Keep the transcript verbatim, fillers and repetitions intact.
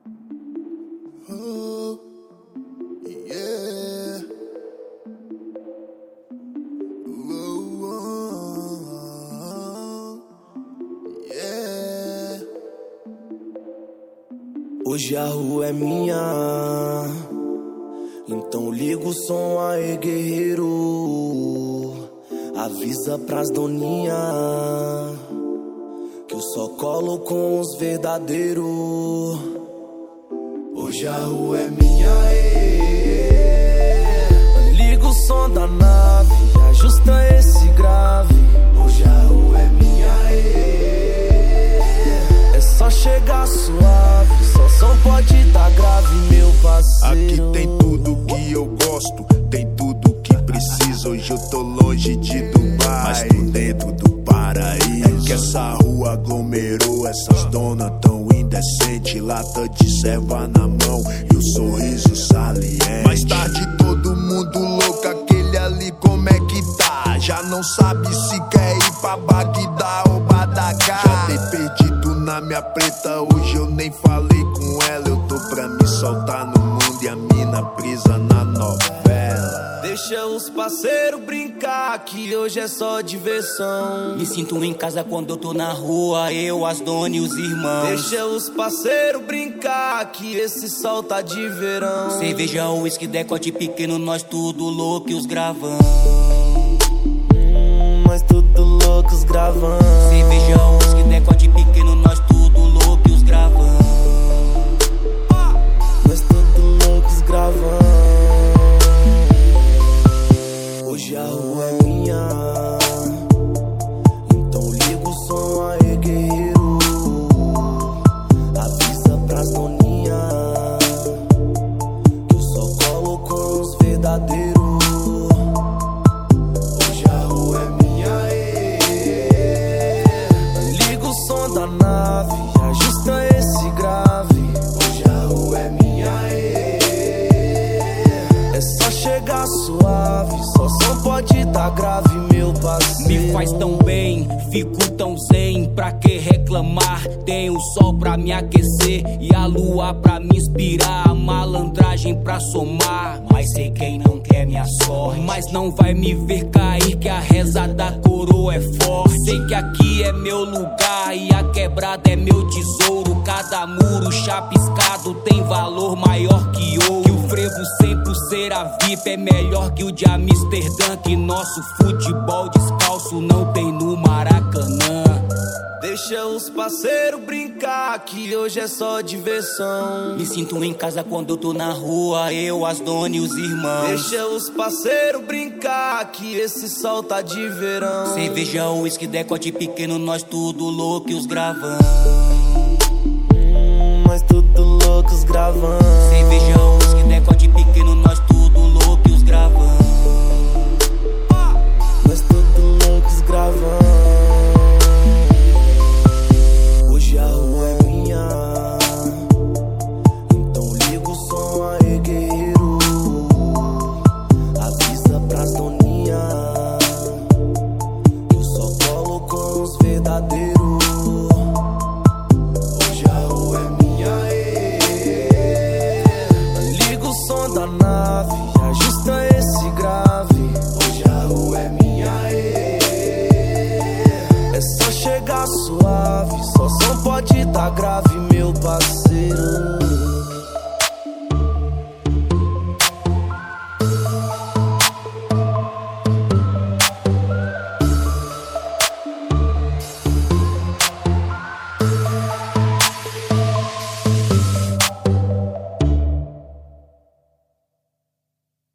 Oh, yeah. Oh, oh, yeah. Hoje a rua é minha, então liga o som aí, guerreiro. Avisa pras doninha que eu só colo com os verdadeiros. Hoje a rua é minha, ê. Liga o som da nave, ajusta esse grave. Hoje a rua é minha, ê. É só chegar suave, só som pode dar grave, meu parceiro. Aqui tem tudo que eu gosto, tem tudo que preciso. Hoje eu tô longe de Dubai, mas tô dentro do paraíso. É que essa rua aglomerou, essas donas tão indecentes. Lata de serva na mão e o sorriso saliente. Mais tarde todo mundo louco, aquele ali como é que tá? Já não sabe se quer ir pra Bagdá ou Badacá. Já dei perdido na minha preta, hoje eu nem falei com ela. Eu tô pra me soltar no mundo e a mina presa na novela. Deixa os parceiros brincar, que hoje é só diversão. Me sinto em casa quando eu tô na rua, eu, as donas e os irmãos. Deixa os parceiros brincar, que esse sol tá de verão. Cerveja, uísque, decote pequeno, nós tudo louco e os gravão. Hum, nós tudo louco, os gravão. Cerveja, uísque, decote pequeno, nós tudo louco e os gravão. Nós tudo louco, os gravão. Hoje a rua é minha, então liga o som aí, guerreiro. Avisa pras doninha que eu só colo com os verdadeiros. Hoje a rua é minha, ê. Liga o som da nave, ajusta esse grave. Hoje a rua é minha, ê. É só chegar suave, só som pode dar grave, meu parceiro. Me faz tão bem, fico tão zen. Pra que reclamar? Tem o sol pra me aquecer e a lua pra me inspirar. A malandragem pra somar, mas sei quem não quer minha sorte. Mas não vai me ver cair, que a reza da coroa é forte. Sei que aqui é meu lugar e a quebrada é meu tesouro. Cada muro chapiscado tem valor maior que ouro. Que o frevo sempre ser a V I P é melhor que o de Amsterdã. Que nosso futebol descalço não tem no Maracanã. Deixa os parceiros brincar, que hoje é só diversão. Me sinto em casa quando eu tô na rua, eu, as donas e os irmãos. Deixa os parceiros brincar, que esse sol tá de verão. Cerveja, uísque, decote pequeno, nós tudo louco e os gravão. Hum, nós tudo louco, os gravão. Cerveja, uísque, decote pequeno, nós tudo louco e os gravão. Nós tudo louco, os gravão. Hoje a rua é minha, então liga o som aí, guerreiro. Avisa pras doninha que eu só colo com os verdadeiros. Hoje a rua é minha, ê. Liga o som da nave, ajusta esse grave. Hoje a rua é minha, ê. É só chegar suave, só som pode dar grave, meu parceiro.